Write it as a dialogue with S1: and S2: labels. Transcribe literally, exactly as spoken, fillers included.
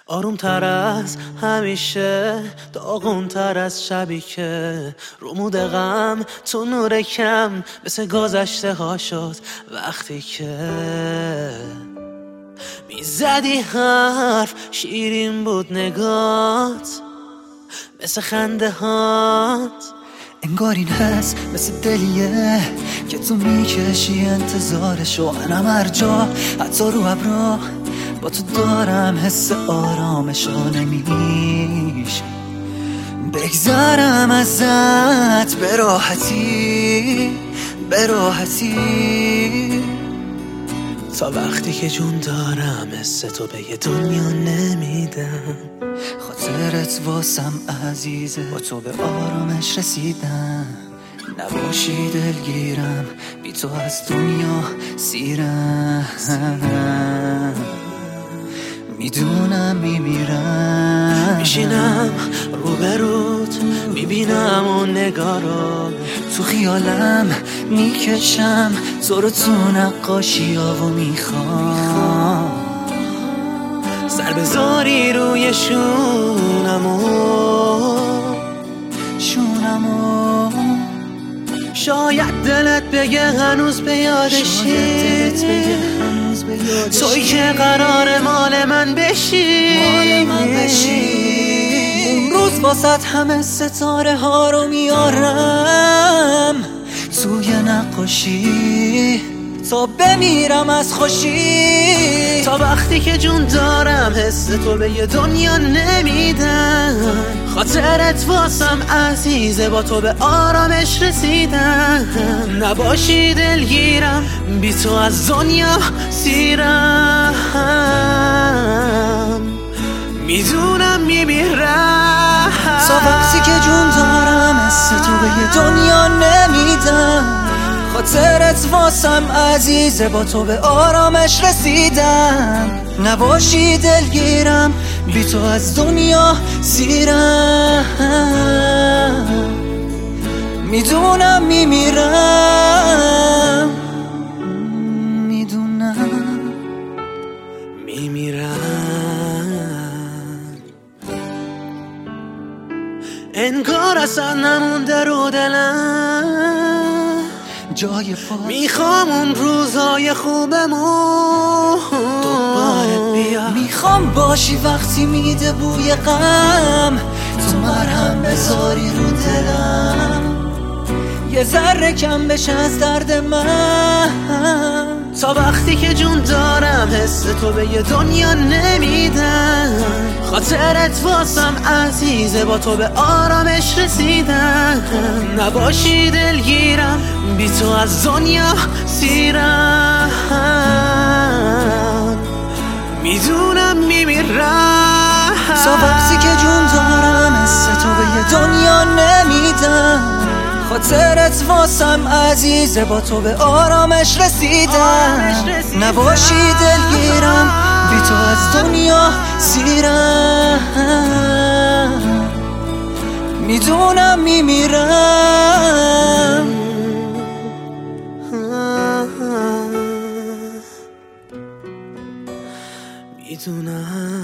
S1: آروم تر از همیشه، داغون تر از شبی که رومود غم تو نور کم مثل گذشته ها شد. وقتی که میزدی حرف شیرین بود نگات مثل خنده هات.
S2: انگار این حس مثل دلیه که تو میکشی انتظارشو. منم هر جا حتی رو ابرا با تو دارم حس آرامشو. نمیشه بگذرم ازت به راحتی به راحتی.
S1: تا وقتی که جون دارم حس تو به یه دنیا نمیدم.
S2: خاطرت واسم عزیزه، با تو به آرامش رسیدم. نباشی دلگیرم، بی تو از دنیا سیرم. میدونم میمیرم،
S1: میشینم روبروت میبینم اون نگارو،
S2: تو خیالم میکشم تو رو تو نقاشی ها و میخوام
S1: سر بذاری روی شونمو
S2: شونمو.
S1: شاید دلت بگه هنوز به یادشی، توی که قرار مال من بشی.
S2: مال من بشی. اون روز واسط همه ستاره ها رو میارم توی نقاشی تا بمیرم از خوشی.
S1: تا وقتی که جون دارم حس تو به یه دنیا نمیدم. خاطرت واسم عزیزه، با تو به آرامش رسیدم. نباشی دلگیرم، بی تو از دنیا سیرم. میدونم میمیرم.
S2: تا وقتی که جون دارم حس تو به یه دنیا نمیدم. خاطرت واسم عزیزه، با تو به آرامش رسیدم. نباشی دلگیرم، بی تو از دنیا سیرم. میدونم میمیرم، میدونم
S1: میمیرم. انگار اصلا نمونده رو دلم
S2: جای پاس.
S1: میخوام اون روزای خوبمون دوباره بیا.
S2: میخوام باشی وقتی میده بوی غم، تو مرهم بذاری رو دلم. یه ذره کم بشه از درد من.
S1: تا وقتی که جون دارم حس تو به یه دنیا نمیدم. خاطرت واسم عزیزه، با تو به آرامش رسیدم. نباشی دلگیرم، بی تو از دنیا سیرم. میدونم میمیرم.
S2: تا وقتی که جون دارم حس تو به یه دنیا نمیدم. خاطرت واسم عزیزه، با تو به آرامش رسیدم. نباشی دلگیرم، بی تو از دنیا سیرم. میدونم میمیرم.
S1: میدونم